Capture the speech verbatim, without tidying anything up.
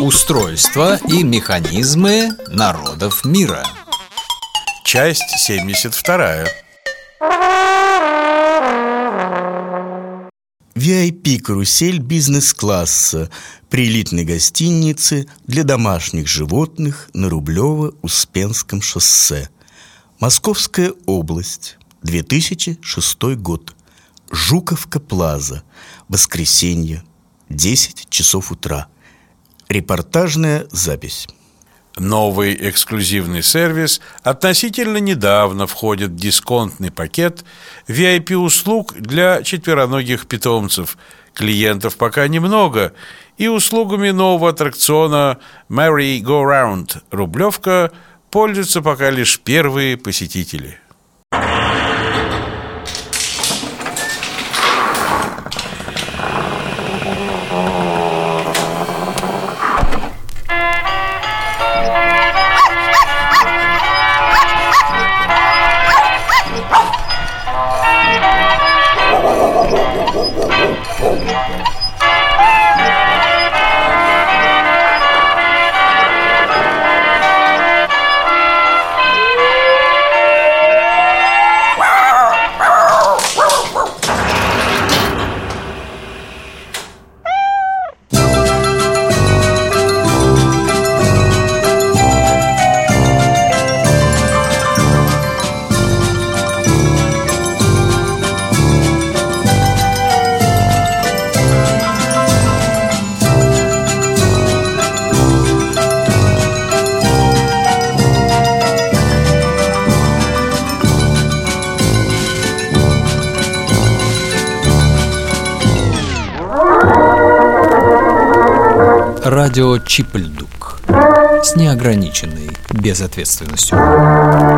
Устройства и механизмы народов мира. Часть семьдесят вторая. ви ай пи-карусель бизнес-класса при элитной гостинице для домашних животных на Рублево-Успенском шоссе. Московская область, две тысячи шестой год. Жуковка Плаза. Воскресенье, десять часов утра. Репортажная запись. Новый эксклюзивный сервис относительно недавно входит в дисконтный пакет ви ай пи-услуг для четвероногих питомцев. Клиентов пока немного, и услугами нового аттракциона Merry Go Round Рублевка пользуются пока лишь первые посетители. Радио Чип-Ль-Дук с неограниченной безответственностью.